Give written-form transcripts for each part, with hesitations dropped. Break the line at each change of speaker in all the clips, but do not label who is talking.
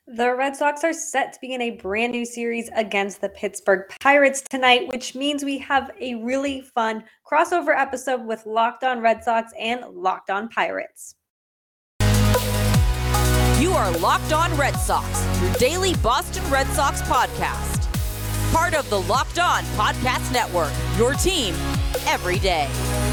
The Red Sox are set to begin a brand new series against the Pittsburgh Pirates tonight, which means we have a really fun crossover episode with Locked On Red Sox and Locked On Pirates.
You are Locked On Red Sox, your daily Boston Red Sox podcast. Part of the Locked On Podcast Network, your team every day.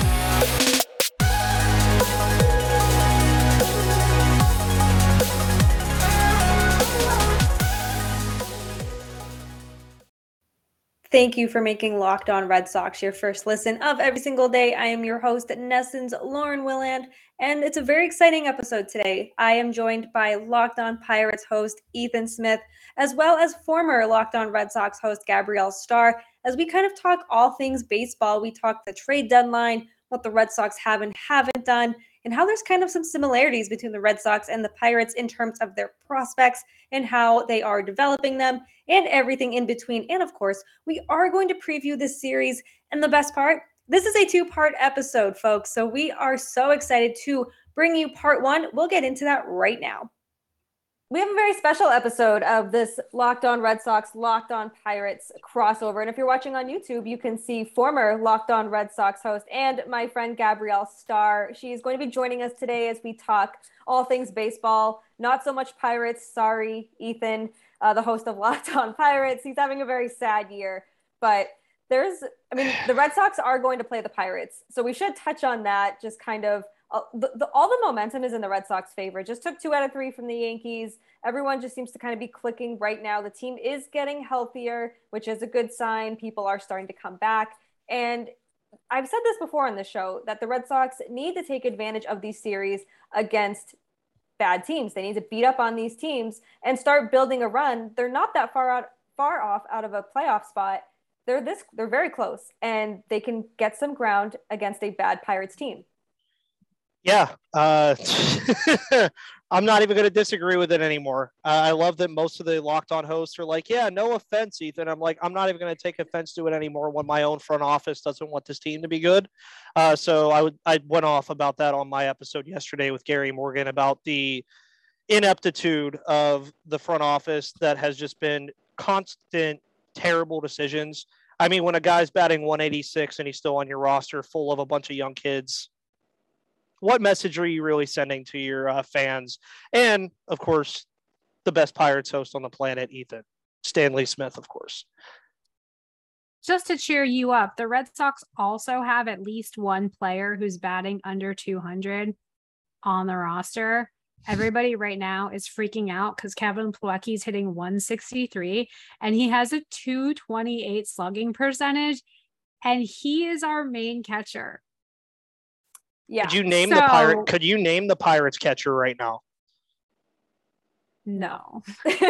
Thank you for making Locked On Red Sox your first listen of every single day. I am your host, Nessens Lauren Willand, and it's a very exciting episode today. I am joined by Locked On Pirates host Ethan Smith, as well as former Locked On Red Sox host Gabrielle Starr, as we kind of talk all things baseball. We talk the trade deadline, what the Red Sox have and haven't done, and how there's kind of some similarities between the Red Sox and the Pirates in terms of their prospects and how they are developing them and everything in between. And of course, we are going to preview this series. And the best part, this is a two-part episode, folks. So we are so excited to bring you part one. We'll get into that right now. We have a very special episode of this Locked On Red Sox, Locked On Pirates crossover. And if you're watching on YouTube, you can see former Locked On Red Sox host and my friend Gabrielle Starr. She's going to be joining us today as we talk all things baseball, not so much Pirates. Sorry, Ethan, the host of Locked On Pirates. He's having a very sad year, but the Red Sox are going to play the Pirates. So we should touch on that, just kind of all the momentum is in the Red Sox favor. Just took 2 out of 3 from the Yankees. Everyone just seems to kind of be clicking right now. The team is getting healthier, which is a good sign. People are starting to come back. And I've said this before on the show that the Red Sox need to take advantage of these series against bad teams. They need to beat up on these teams and start building a run. They're not that far off out of a playoff spot. They're very close, and they can get some ground against a bad Pirates team.
Yeah, I'm not even going to disagree with it anymore. I love that most of the Locked On hosts are like, yeah, no offense, Ethan. I'm like, I'm not even going to take offense to it anymore when my own front office doesn't want this team to be good. So I went off about that on my episode yesterday with Gary Morgan about the ineptitude of the front office that has just been constant, terrible decisions. I mean, when a guy's batting 186 and he's still on your roster full of a bunch of young kids, what message are you really sending to your fans? And, of course, the best Pirates host on the planet, Ethan. Stanley Smith, of course.
Just to cheer you up, the Red Sox also have at least one player who's batting under 200 on the roster. Everybody right now is freaking out because Kevin Plawecki's hitting 163, and he has a 228 slugging percentage, and he is our main catcher.
Yeah.
Could you name the Pirates catcher right now?
No.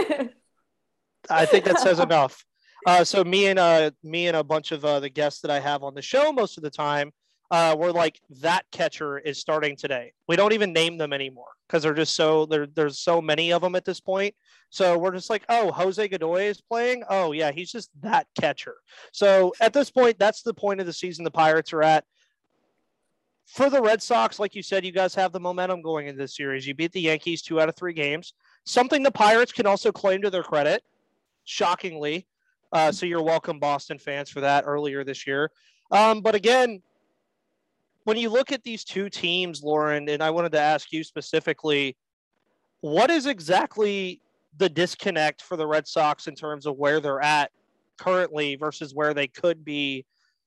I think that says enough. So me and a bunch of the guests that I have on the show most of the time, we're like, that catcher is starting today. We don't even name them anymore because they're just there's so many of them at this point. So we're just like, oh, Jose Godoy is playing. Oh yeah, he's just that catcher. So at this point, that's the point of the season the Pirates are at. For the Red Sox, like you said, you guys have the momentum going into this series. You beat the Yankees 2 out of 3 games, something the Pirates can also claim to their credit, shockingly. So you're welcome, Boston fans, for that earlier this year. But again, when you look at these two teams, Lauren, and I wanted to ask you specifically, what is exactly the disconnect for the Red Sox in terms of where they're at currently versus where they could be,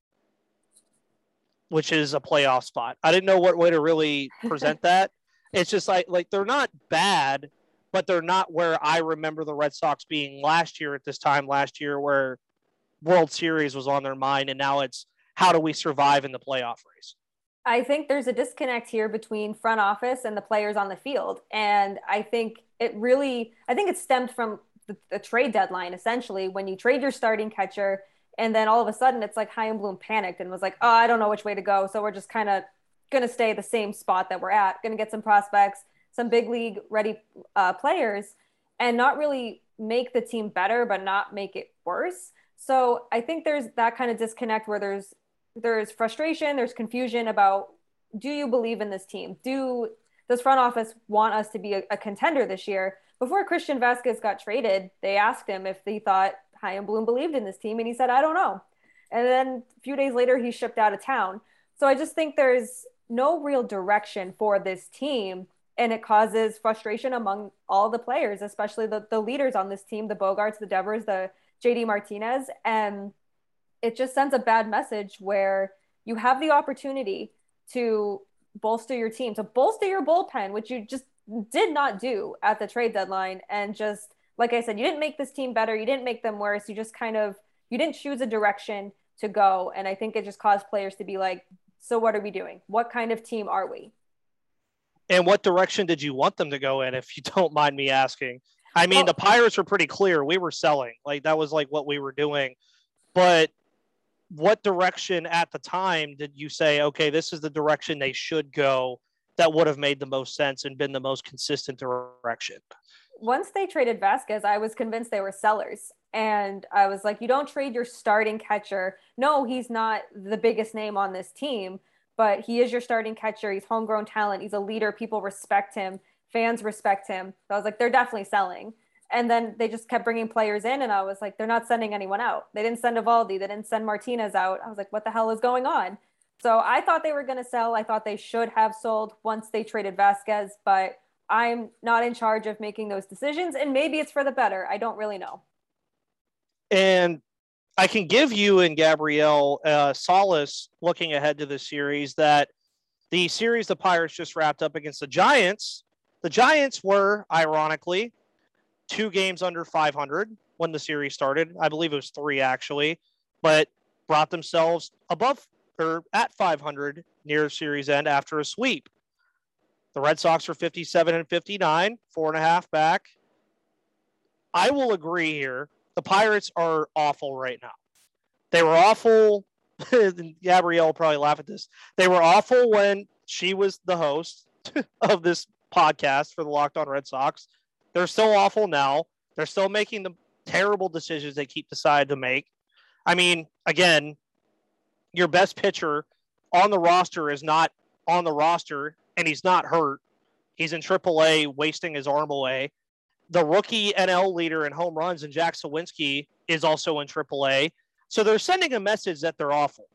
which is a playoff spot? I didn't know what way to really present that. It's just like they're not bad, but they're not where I remember the Red Sox being last year at this time last year, where World Series was on their mind. And now it's, how do we survive in the playoff race?
I think there's a disconnect here between front office and the players on the field. And I think it stemmed from the trade deadline, essentially, when you trade your starting catcher. And then all of a sudden it's like Chaim Bloom panicked and was like, oh, I don't know which way to go. So we're just kind of going to stay the same spot that we're at, going to get some prospects, some big league ready players, and not really make the team better, but not make it worse. So I think there's that kind of disconnect where there's frustration, there's confusion about, do you believe in this team? Does front office want us to be a contender this year? before Christian Vasquez got traded, they asked him if he thought Chaim Bloom believed in this team, and he said, I don't know. And then a few days later, he shipped out of town. So I just think there's no real direction for this team, and it causes frustration among all the players, especially the leaders on this team, the Bogarts, the Devers, the JD Martinez. And it just sends a bad message where you have the opportunity to bolster your team, to bolster your bullpen, which you just did not do at the trade deadline. And just, like I said, you didn't make this team better. You didn't make them worse. You just you didn't choose a direction to go. And I think it just caused players to be like, so what are we doing? What kind of team are we?
And what direction did you want them to go in, if you don't mind me asking? I mean, the Pirates were pretty clear. We were selling. Like, that was like what we were doing. But what direction at the time did you say, okay, this is the direction they should go, that would have made the most sense and been the most consistent direction?
Once they traded Vasquez, I was convinced they were sellers. And I was like, you don't trade your starting catcher. No, he's not the biggest name on this team, but he is your starting catcher. He's homegrown talent. He's a leader. People respect him. Fans respect him. So I was like, they're definitely selling. And then they just kept bringing players in, and I was like, they're not sending anyone out. They didn't send Eovaldi. They didn't send Martinez out. I was like, what the hell is going on? So I thought they were going to sell. I thought they should have sold once they traded Vasquez, but I'm not in charge of making those decisions, and maybe it's for the better. I don't really know.
And I can give you and Gabrielle solace looking ahead to this series, that the series the Pirates just wrapped up against the Giants were, ironically, 2 games under 500 when the series started. I believe it was 3, actually, but brought themselves above or at 500 near series end after a sweep. The Red Sox are 57 and 59, 4.5 back. I will agree here. The Pirates are awful right now. They were awful. Gabrielle will probably laugh at this. They were awful when she was the host of this podcast for the Locked On Red Sox. They're still awful now. They're still making the terrible decisions they keep deciding to make. I mean, again, your best pitcher on the roster is not on the roster, and he's not hurt. He's in AAA, wasting his arm away. The rookie NL leader in home runs, and Jack Sawinski, is also in AAA. So they're sending a message that they're awful.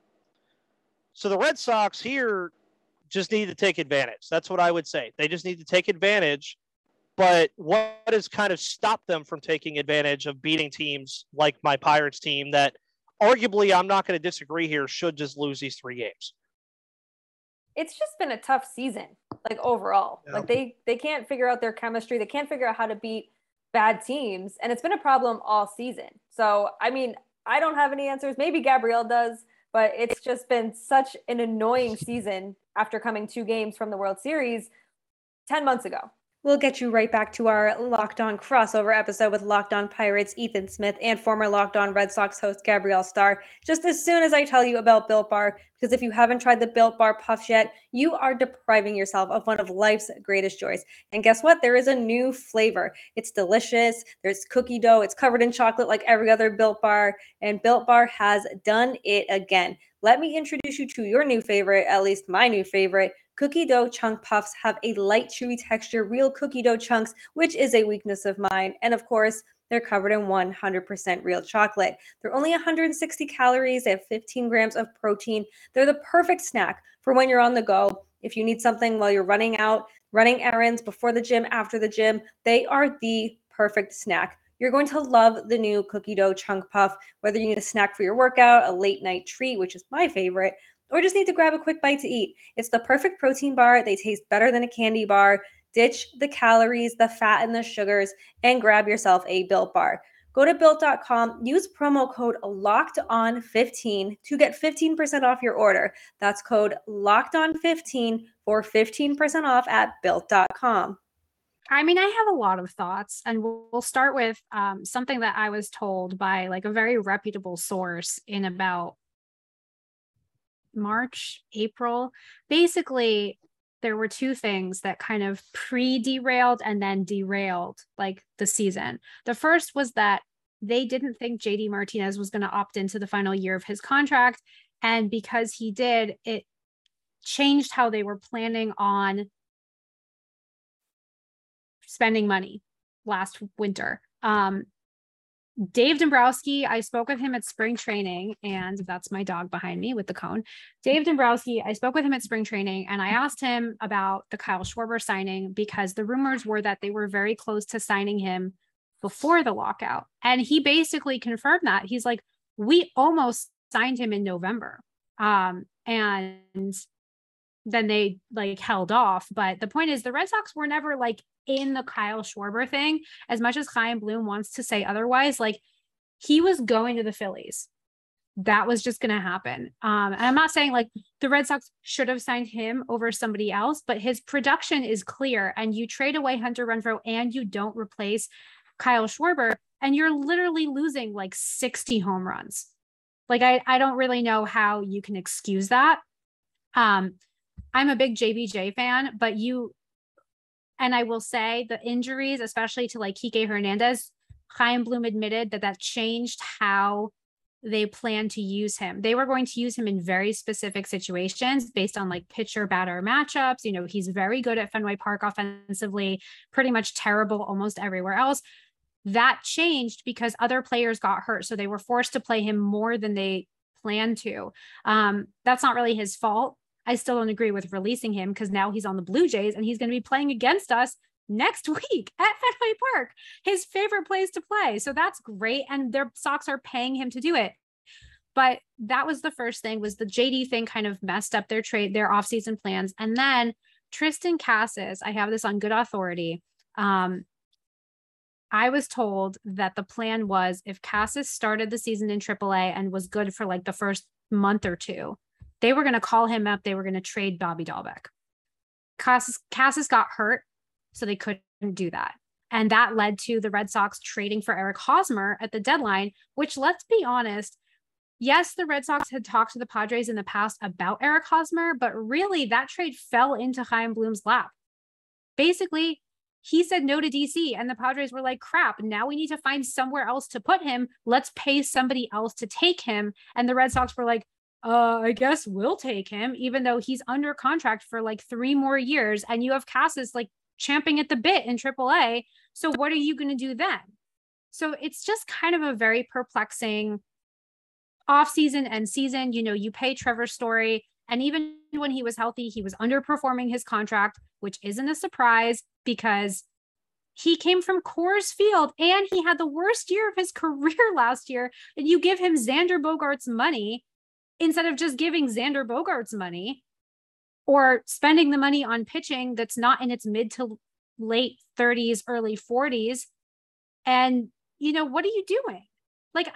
So the Red Sox here just need to take advantage. That's what I would say. They just need to take advantage. But what has kind of stopped them from taking advantage of beating teams like my Pirates team that arguably, I'm not going to disagree here, should just lose these 3 games?
It's just been a tough season, like overall.
Yeah.
Like they can't figure out their chemistry. They can't figure out how to beat bad teams. And it's been a problem all season. So, I mean, I don't have any answers. Maybe Gabrielle does, but it's just been such an annoying season after coming 2 games from the World Series 10 months ago. We'll get you right back to our Locked On crossover episode with Locked On Pirates Ethan Smith and former Locked On Red Sox host Gabrielle Starr just as soon as I tell you about Built Bar, because if you haven't tried the Built Bar Puffs yet, you are depriving yourself of one of life's greatest joys. And guess what? There is a new flavor. It's delicious. There's cookie dough. It's covered in chocolate like every other Built Bar, and Built Bar has done it again. Let me introduce you to your new favorite, at least my new favorite. Cookie dough chunk puffs have a light, chewy texture, real cookie dough chunks, which is a weakness of mine. And of course, they're covered in 100% real chocolate. They're only 160 calories. They have 15 grams of protein. They're the perfect snack for when you're on the go. If you need something while you're running errands, before the gym, after the gym, they are the perfect snack. You're going to love the new cookie dough chunk puff, whether you need a snack for your workout, a late night treat, which is my favorite, or just need to grab a quick bite to eat. It's the perfect protein bar. They taste better than a candy bar. Ditch the calories, the fat, and the sugars, and grab yourself a Built Bar. Go to Built.com, use promo code LOCKEDON15 to get 15% off your order. That's code LOCKEDON15 for 15% off at Built.com.
I mean, I have a lot of thoughts, and we'll start with something that I was told by like a very reputable source in about March, April. Basically, there were 2 things that kind of pre-derailed and then derailed like the season. The first was that they didn't think JD Martinez was going to opt into the final year of his contract. And because he did, it changed how they were planning on spending money. last winter. Dave Dombrowski, I spoke with him at spring training, and that's my dog behind me with the cone. Dave Dombrowski, I spoke with him at spring training, and I asked him about the Kyle Schwarber signing because the rumors were that they were very close to signing him before the lockout. And he basically confirmed that. He's like, we almost signed him in November. And then they like held off. But the point is, the Red Sox were never like in the Kyle Schwarber thing, as much as Chaim Bloom wants to say otherwise. Like, he was going to the Phillies. That was just going to happen. And I'm not saying like the Red Sox should have signed him over somebody else, but his production is clear, and you trade away Hunter Renfroe and you don't replace Kyle Schwarber, and you're literally losing like 60 home runs. Like, I don't really know how you can excuse that. I'm a big JBJ fan, but and I will say the injuries, especially to like Kike Hernandez, Chaim Bloom admitted that changed how they plan to use him. They were going to use him in very specific situations based on like pitcher batter matchups. You know, he's very good at Fenway Park offensively, pretty much terrible almost everywhere else. That changed because other players got hurt. So they were forced to play him more than they planned to. That's not really his fault. I still don't agree with releasing him because now he's on the Blue Jays and he's going to be playing against us next week at Fenway Park, his favorite place to play. So that's great. And their Sox are paying him to do it. But that was the first thing, was the JD thing kind of messed up their offseason plans. And then Triston Casas, I have this on good authority. I was told that the plan was if Casas started the season in AAA and was good for like the first month or two, they were going to call him up. They were going to trade Bobby Dahlbeck. Casas got hurt, so they couldn't do that. And that led to the Red Sox trading for Eric Hosmer at the deadline, which, let's be honest, yes, the Red Sox had talked to the Padres in the past about Eric Hosmer, but really that trade fell into Chaim Bloom's lap. Basically, he said no to DC, and the Padres were like, crap, now we need to find somewhere else to put him. Let's pay somebody else to take him. And the Red Sox were like, I guess we'll take him, even though he's under contract for like 3 more years. And you have Casas like champing at the bit in AAA. So what are you going to do then? So it's just kind of a very perplexing offseason and season. You know, you pay Trevor Story, and even when he was healthy, he was underperforming his contract, which isn't a surprise because he came from Coors Field and he had the worst year of his career last year. And you give him Xander Bogaerts money instead of just giving Xander Bogaerts money or spending the money on pitching that's not in its mid to late 30s, early 40s. And, you know, what are you doing? Like,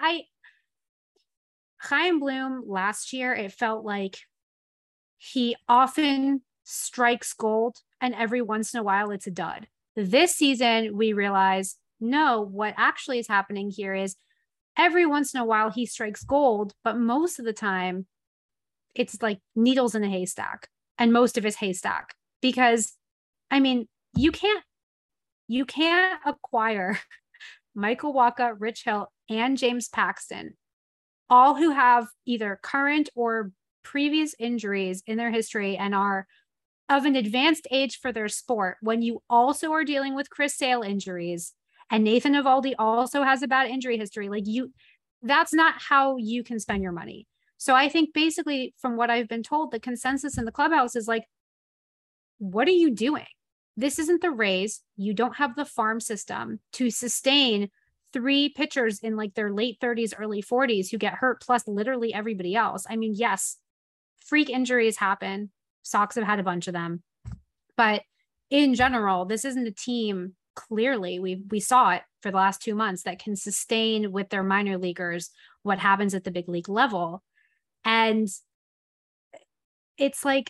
Chaim Bloom last year, it felt like he often strikes gold and every once in a while it's a dud. This season, we realize, no, what actually is happening here is every once in a while he strikes gold, but most of the time it's like needles in a haystack, and most of his haystack, because I mean, you can't acquire Michael Wacha, Rich Hill, and James Paxton, all who have either current or previous injuries in their history and are of an advanced age for their sport, when you also are dealing with Chris Sale injuries and Nathan Eovaldi also has a bad injury history. Like, that's not how you can spend your money. So I think basically from what I've been told, the consensus in the clubhouse is like, what are you doing? This isn't the Rays. You don't have the farm system to sustain 3 pitchers in like their late 30s, early 40s who get hurt, plus literally everybody else. I mean, yes, freak injuries happen. Sox have had a bunch of them. But in general, this isn't a team, clearly, we saw it for the last 2 months, that can sustain with their minor leaguers what happens at the big league level. And it's like,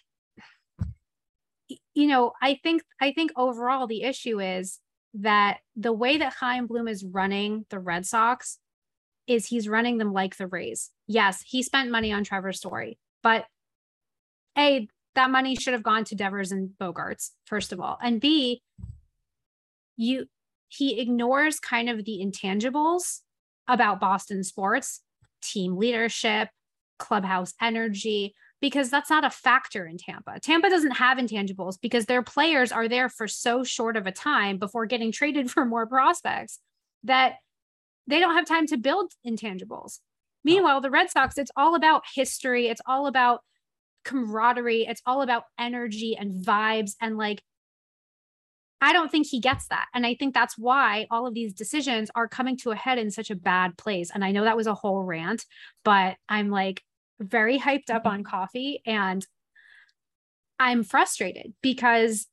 you know, I think overall the issue is that the way that Chaim Bloom is running the Red Sox is he's running them like the Rays. Yes, he spent money on Trevor Story, but A, that money should have gone to Devers and Bogaerts, first of all. And B, he ignores kind of the intangibles about Boston sports, team leadership, clubhouse energy, because that's not a factor in Tampa. Tampa doesn't have intangibles because their players are there for so short of a time before getting traded for more prospects that they don't have time to build intangibles. Meanwhile, the Red Sox, it's all about history. It's all about camaraderie. It's all about energy and vibes. And like, I don't think he gets that. And I think that's why all of these decisions are coming to a head in such a bad place. And I know that was a whole rant, but I'm like very hyped up on coffee and I'm frustrated because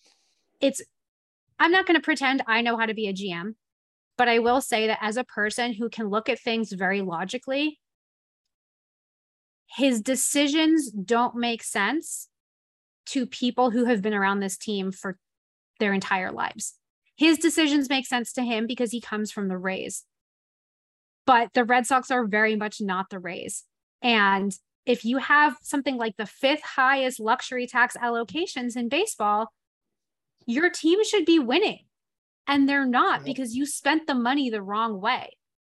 I'm not going to pretend I know how to be a GM, but I will say that as a person who can look at things very logically, his decisions don't make sense to people who have been around this team for their entire lives. His decisions make sense to him because he comes from the Rays. But the Red Sox are very much not the Rays. And if you have something like the 5th highest luxury tax allocations in baseball, your team should be winning. And they're not because you spent the money the wrong way.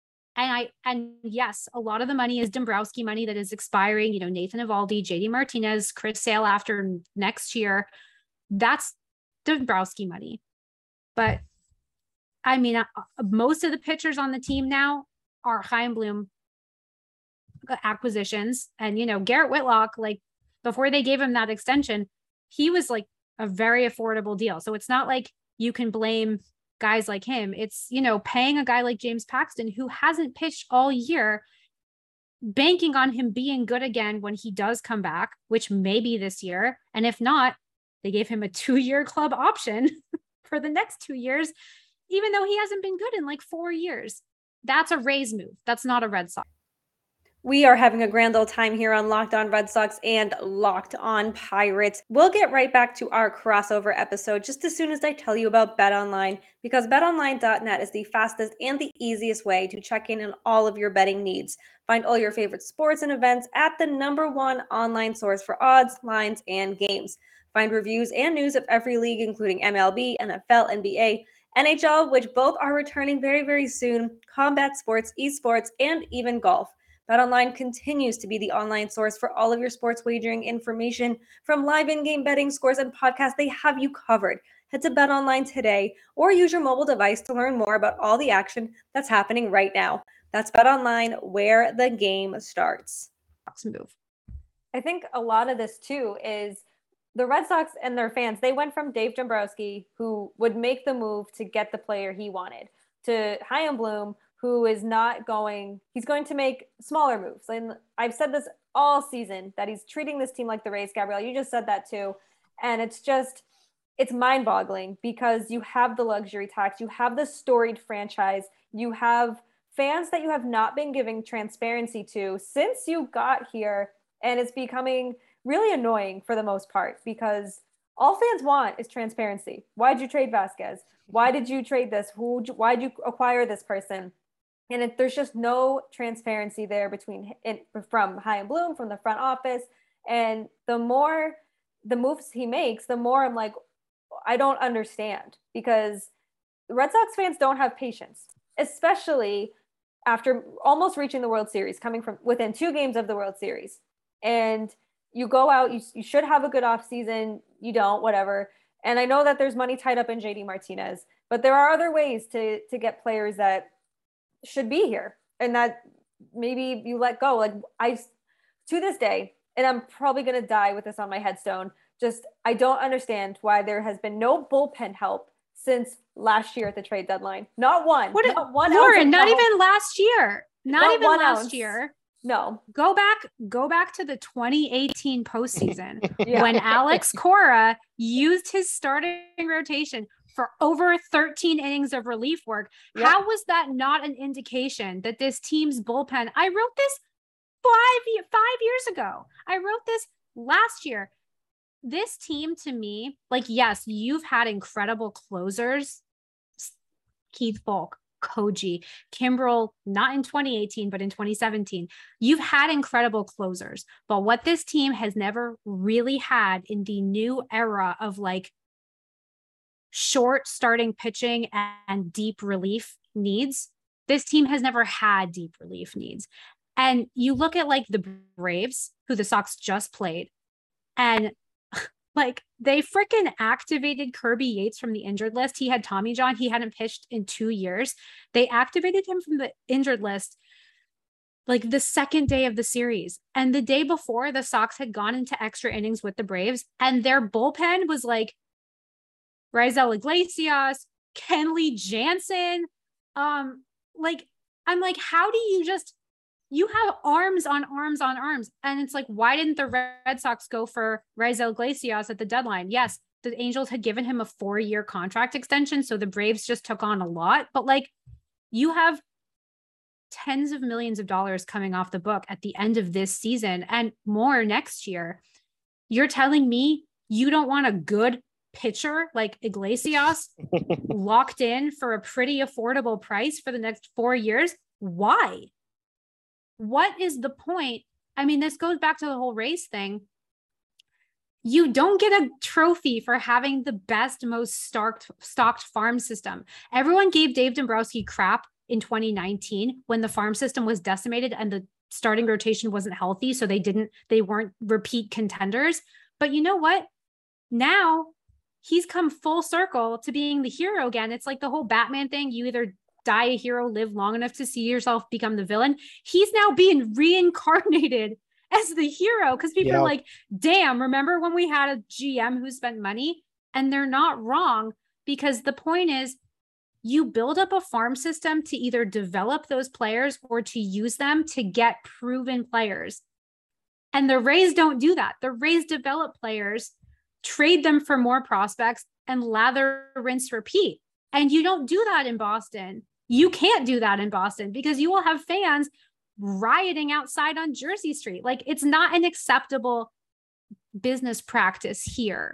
And yes, a lot of the money is Dombrowski money that is expiring, Nathan Eovaldi, JD Martinez, Chris Sale after next year. That's Dombrowski money. But I mean, most of the pitchers on the team now are Chaim Bloom acquisitions. And, Garrett Whitlock, like before they gave him that extension, he was like a very affordable deal. So it's not like you can blame guys like him. It's, paying a guy like James Paxton who hasn't pitched all year, banking on him being good again when he does come back, which may be this year. And if not, they gave him a 2-year club option for the next 2 years, even though he hasn't been good in like 4 years. That's a Rays move. That's not a Red Sox.
We are having a grand old time here on Locked On Red Sox and Locked On Pirates. We'll get right back to our crossover episode just as soon as I tell you about BetOnline, because betonline.net is the fastest and the easiest way to check in on all of your betting needs. Find all your favorite sports and events at the #1 online source for odds, lines, and games. Find reviews and news of every league, including MLB, NFL, NBA, NHL, which both are returning very, very soon, combat sports, esports, and even golf. BetOnline continues to be the online source for all of your sports wagering information. From live in-game betting, scores, and podcasts, they have you covered. Head to BetOnline today or use your mobile device to learn more about all the action that's happening right now. That's BetOnline, where the game starts.
Move.
I think a lot of this, too, is the Red Sox and their fans. They went from Dave Dombrowski, who would make the move to get the player he wanted, to Chaim Bloom, who is not going, he's going to make smaller moves. And I've said this all season, that he's treating this team like the Rays. Gabrielle, you just said that too. And it's mind-boggling because you have the luxury tax, you have the storied franchise, you have fans that you have not been giving transparency to since you got here. And it's becoming really annoying for the most part because all fans want is transparency. Why'd you trade Vasquez? Why did you trade this? Why'd you acquire this person? And there's just no transparency there from Chaim Bloom, from the front office. And the more the moves he makes, the more I'm like, I don't understand, because the Red Sox fans don't have patience, especially after almost reaching the World Series, coming from within 2 games of the World Series. And you go out, you should have a good offseason. You don't, whatever. And I know that there's money tied up in JD Martinez, but there are other ways to get players that should be here and that maybe you let go. Like to this day, and I'm probably going to die with this on my headstone, I don't understand why there has been no bullpen help since last year at the trade deadline. Not one. Not one.
Lauren, not even last year. Not even last year.
No.
Go back to the 2018 postseason when Alex Cora used his starting rotation for over 13 innings of relief work. Yep. How was that not an indication that this team's bullpen? I wrote this 5 years ago. I wrote this last year. This team, to me, like, yes, you've had incredible closers. Keith Falk, Koji, Kimbrel, not in 2018, but in 2017. You've had incredible closers. But what this team has never really had in the new era of like short starting pitching and deep relief needs, this team has never had deep relief needs. And you look at like the Braves, who the Sox just played. And like they freaking activated Kirby Yates from the injured list. He had Tommy John. He hadn't pitched in 2 years. They activated him from the injured list like the second day of the series. And the day before, the Sox had gone into extra innings with the Braves, and their bullpen was like Raisel Iglesias, Kenley Jansen. Like, I'm like, how do you have arms on arms on arms? And it's like, why didn't the Red Sox go for Raisel Iglesias at the deadline? Yes, the Angels had given him a 4-year contract extension, so the Braves just took on a lot. But like, you have tens of millions of dollars coming off the book at the end of this season and more next year. You're telling me you don't want a good pitcher like Iglesias locked in for a pretty affordable price for the next 4 years? Why? What is the point? I mean, this goes back to the whole race thing. You don't get a trophy for having the best, most stocked farm system. Everyone gave Dave Dombrowski crap in 2019 when the farm system was decimated and the starting rotation wasn't healthy. So they weren't repeat contenders. But you know what? Now he's come full circle to being the hero again. It's like the whole Batman thing. You either die a hero, live long enough to see yourself become the villain. He's now being reincarnated as the hero because people are like, damn, remember when we had a GM who spent money? And they're not wrong, because the point is you build up a farm system to either develop those players or to use them to get proven players. And the Rays don't do that. The Rays develop players, trade them for more prospects, and lather, rinse, repeat. And you don't do that in Boston. You can't do that in Boston because you will have fans rioting outside on Jersey Street. Like, it's not an acceptable business practice here.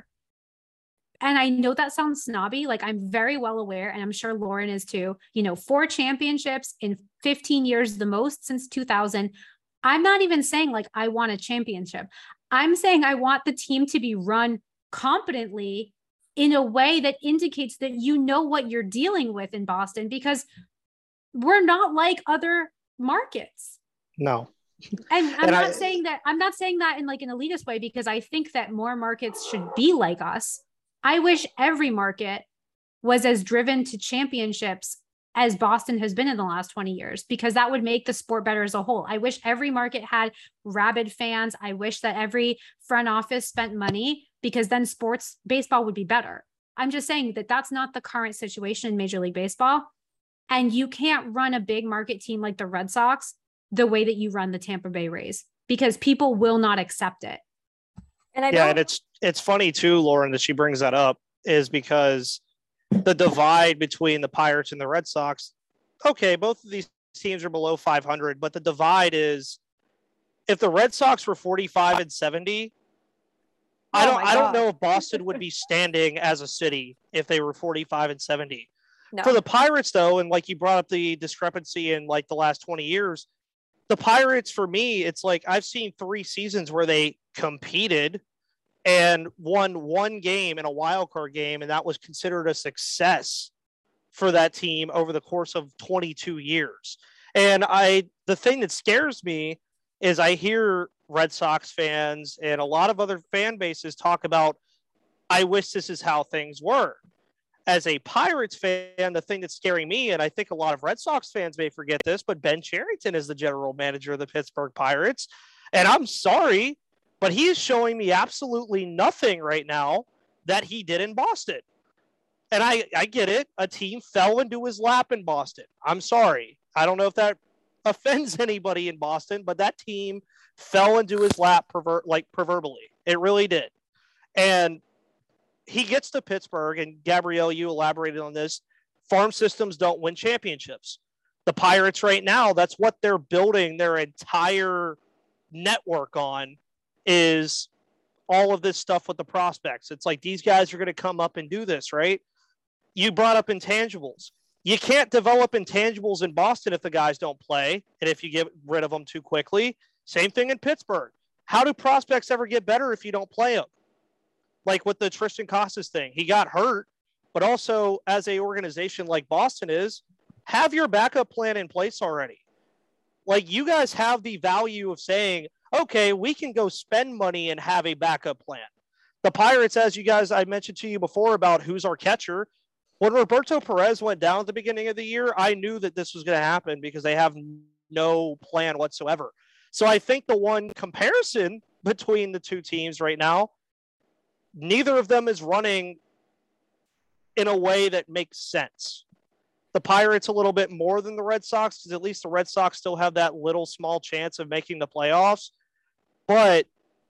And I know that sounds snobby. Like, I'm very well aware, and I'm sure Lauren is too, 4 championships in 15 years, the most since 2000. I'm not even saying like I want a championship. I'm saying I want the team to be run competently in a way that indicates that you know what you're dealing with in Boston, because we're not like other markets.
No.
And I'm not saying that in like an elitist way, because I think that more markets should be like us. I wish every market was as driven to championships as Boston has been in the last 20 years, because that would make the sport better as a whole. I wish every market had rabid fans. I wish that every front office spent money, because then baseball would be better. I'm just saying that that's not the current situation in Major League Baseball. And you can't run a big market team like the Red Sox the way that you run the Tampa Bay Rays, because people will not accept it.
And it's funny too, Lauren, that she brings that up, is because the divide between the Pirates and the Red Sox, okay, both of these teams are below 500, but the divide is, if the Red Sox were 45 and 70, I don't know if Boston would be standing as a city if they were 45 and 70. No. For the Pirates, though, and like you brought up the discrepancy in like the last 20 years, the Pirates, for me, it's like I've seen 3 seasons where they competed and won 1 game in a wild card game, and that was considered a success for that team over the course of 22 years. And the thing that scares me is I hear Red Sox fans and a lot of other fan bases talk about, I wish this is how things were. As a Pirates fan, the thing that's scaring me, and I think a lot of Red Sox fans may forget this, but Ben Cherington is the general manager of the Pittsburgh Pirates. And I'm sorry, but he is showing me absolutely nothing right now that he did in Boston. And I get it. A team fell into his lap in Boston. I'm sorry. I don't know if that offends anybody in Boston, but that team fell into his lap proverbially. It really did. And he gets to Pittsburgh, and Gabrielle, you elaborated on this. Farm systems don't win championships. The Pirates right now, that's what they're building their entire network on, is all of this stuff with the prospects. It's like these guys are going to come up and do this, right? You brought up intangibles. You can't develop intangibles in Boston if the guys don't play and if you get rid of them too quickly. Same thing in Pittsburgh. How do prospects ever get better if you don't play them? Like with the Tristan Casas thing, he got hurt, but also as a organization like Boston is, have your backup plan in place already. Like, you guys have the value of saying, okay, we can go spend money and have a backup plan. The Pirates, as I mentioned to you before about who's our catcher, when Roberto Perez went down at the beginning of the year, I knew that this was going to happen because they have no plan whatsoever. So I think the one comparison between the two teams right now, neither of them is running in a way that makes sense. The Pirates a little bit more than the Red Sox, because at least the Red Sox still have that little small chance of making the playoffs. But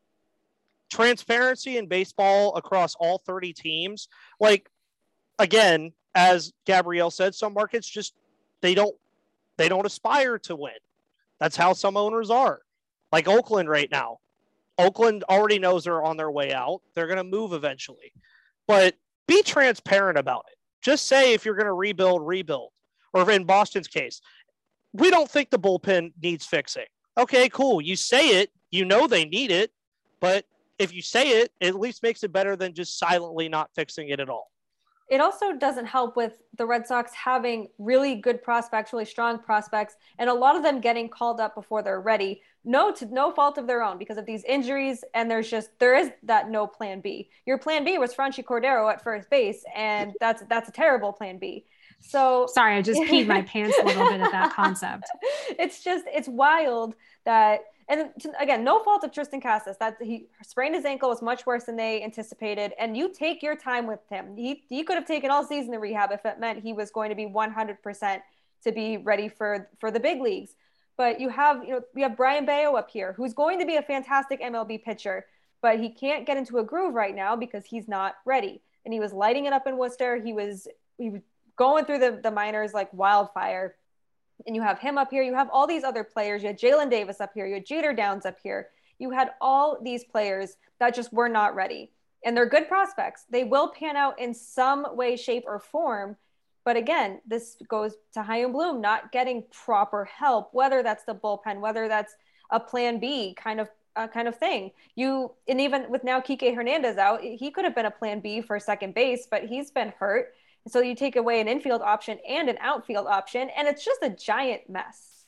transparency in baseball across all 30 teams, like, again, as Gabrielle said, some markets just they don't aspire to win. That's how some owners are. Like Oakland right now. Oakland already knows they're on their way out. They're going to move eventually. But be transparent about it. Just say if you're going to rebuild. Or in Boston's case, we don't think the bullpen needs fixing. Okay, cool. You say it. You know they need it. But if you say it, it at least makes it better than just silently not fixing it at all.
It also doesn't help with the Red Sox having really good prospects, really strong prospects, and a lot of them getting called up before they're ready. No fault of their own because of these injuries, and there is that no plan B. Your plan B was Franchy Cordero at first base, and that's a terrible plan B. So
sorry, I just peed my pants a little bit at that concept.
It's wild that, and again, no fault of Tristan Casas, that he sprained his ankle was much worse than they anticipated. And you take your time with him. He could have taken all season to rehab if it meant he was going to be 100% to be ready for the big leagues. But you have Brian Bayo up here, who's going to be a fantastic MLB pitcher, but he can't get into a groove right now because he's not ready. And he was lighting it up in Worcester. He was going through the minors like wildfire. And you have him up here. You have all these other players. You had Jalen Davis up here. You had Jeter Downs up here. You had all these players that just were not ready. And they're good prospects. They will pan out in some way, shape, or form. But again, this goes to Chaim Bloom not getting proper help, whether that's the bullpen, whether that's a plan B kind of thing. And even with now Kike Hernandez out, he could have been a plan B for second base, but he's been hurt. So you take away an infield option and an outfield option, and it's just a giant mess.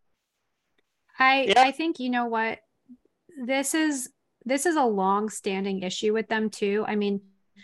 I think, you know what, this is a long-standing issue with them too. I mean,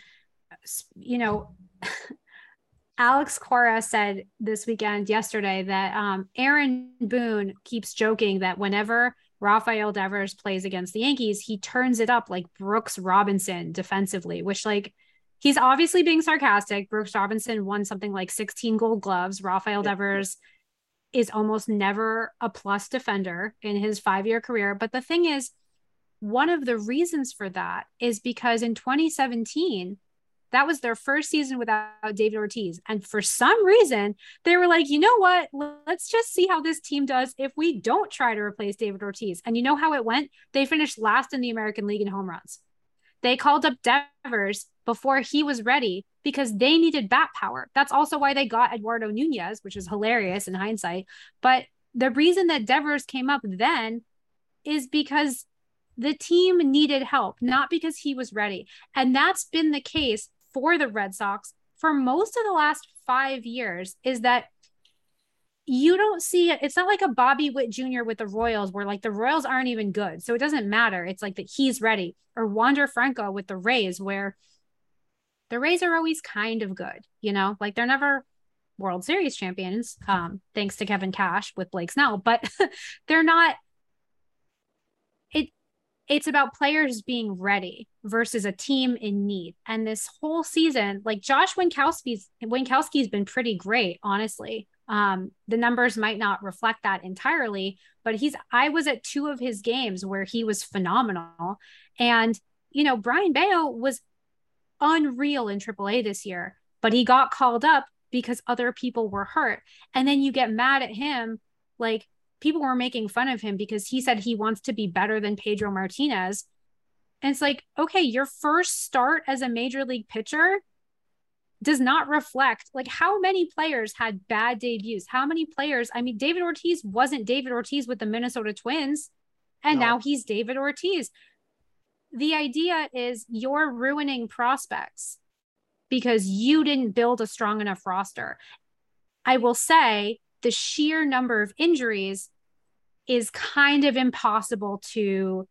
Alex Cora said this yesterday that Aaron Boone keeps joking that whenever Rafael Devers plays against the Yankees, he turns it up like Brooks Robinson defensively, which, like, he's obviously being sarcastic. Brooks Robinson won something like 16 Gold Gloves. Rafael Devers is almost never a plus defender in his 5-year career. But the thing is, one of the reasons for that is because in 2017, that was their first season without David Ortiz. And for some reason, they were like, you know what? Let's just see how this team does if we don't try to replace David Ortiz. And you know how it went? They finished last in the American League in home runs. They called up Devers before he was ready because they needed bat power. That's also why they got Eduardo Nunez, which is hilarious in hindsight. But the reason that Devers came up then is because the team needed help, not because he was ready. And that's been the case for the Red Sox for most of the last 5 years, is that you don't see it. It's not like a Bobby Witt Jr. with the Royals where, like, the Royals aren't even good. So it doesn't matter. It's like that he's ready. Or Wander Franco with the Rays, where the Rays are always kind of good, like they're never World Series champions, thanks to Kevin Cash with Blake Snell, but they're not. It's about players being ready versus a team in need. And this whole season, like, Josh Winkowski's been pretty great, honestly. The numbers might not reflect that entirely, but I was at 2 of his games where he was phenomenal. And, Brian Bayo was unreal in AAA this year, but he got called up because other people were hurt. And then you get mad at him. Like, people were making fun of him because he said he wants to be better than Pedro Martinez. And it's like, okay, your first start as a major league pitcher does not reflect, like, how many players had bad debuts? How many players? I mean, David Ortiz wasn't David Ortiz with the Minnesota Twins, and now he's David Ortiz. The idea is you're ruining prospects because you didn't build a strong enough roster. I will say the sheer number of injuries is kind of impossible to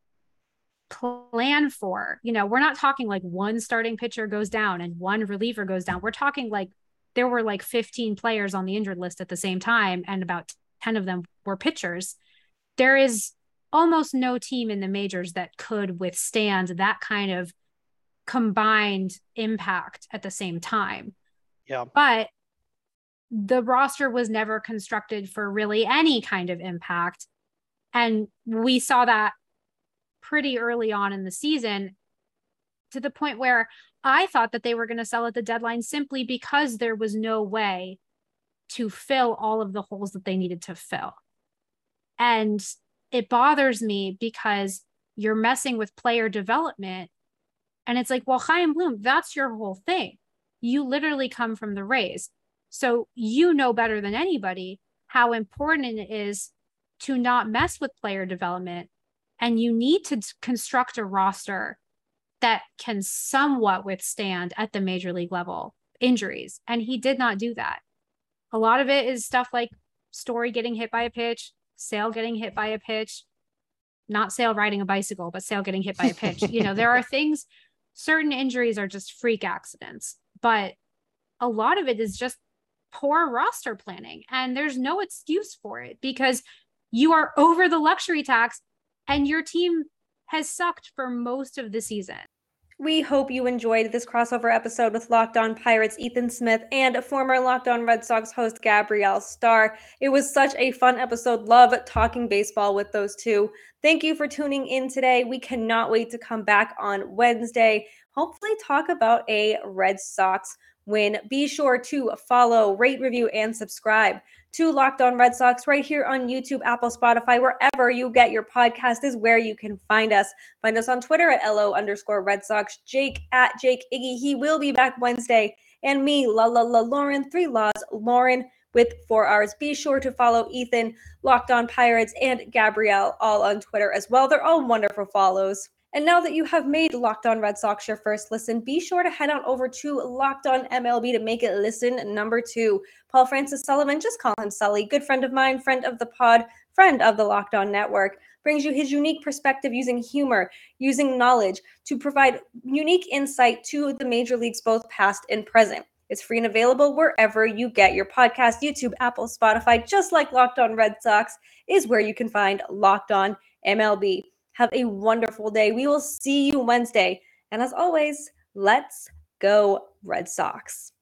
plan for. We're not talking like one starting pitcher goes down and one reliever goes down. We're talking like there were like 15 players on the injured list at the same time, and about 10 of them were pitchers. There is almost no team in the majors that could withstand that kind of combined impact at the same time.
Yeah.
But the roster was never constructed for really any kind of impact. And we saw that pretty early on in the season, to the point where I thought that they were going to sell at the deadline simply because there was no way to fill all of the holes that they needed to fill. And it bothers me because you're messing with player development. And it's like, well, Chaim Bloom, that's your whole thing. You literally come from the Rays. So you know better than anybody how important it is to not mess with player development. And you need to construct a roster that can somewhat withstand at the major league level injuries. And he did not do that. A lot of it is stuff like Story getting hit by a pitch, Sale getting hit by a pitch, not Sale riding a bicycle, but Sale getting hit by a pitch. There are things, certain injuries are just freak accidents, but a lot of it is just poor roster planning. And there's no excuse for it because you are over the luxury tax and your team has sucked for most of the season.
We hope you enjoyed this crossover episode with Locked On Pirates Ethan Smith and former Locked On Red Sox host Gabrielle Starr. It was such a fun episode. Love talking baseball with those two. Thank you for tuning in today. We cannot wait to come back on Wednesday. Hopefully talk about a Red Sox win. Be sure to follow, rate, review, and subscribe to Locked On Red Sox right here on YouTube, Apple, Spotify, wherever you get your podcast is where you can find us. Find us on Twitter at LO_Red Sox, Jake at Jake Iggy. He will be back Wednesday. And me, Lauren, 3 Laws, Lauren with 4 R's. Be sure to follow Ethan, Locked On Pirates, and Gabrielle all on Twitter as well. They're all wonderful follows. And now that you have made Locked On Red Sox your first listen, be sure to head on over to Locked On MLB to make it listen number 2. Paul Francis Sullivan, just call him Sully, good friend of mine, friend of the pod, friend of the Locked On Network, brings you his unique perspective using humor, using knowledge to provide unique insight to the major leagues, both past and present. It's free and available wherever you get your podcast. YouTube, Apple, Spotify, just like Locked On Red Sox is where you can find Locked On MLB. Have a wonderful day. We will see you Wednesday. And as always, let's go Red Sox.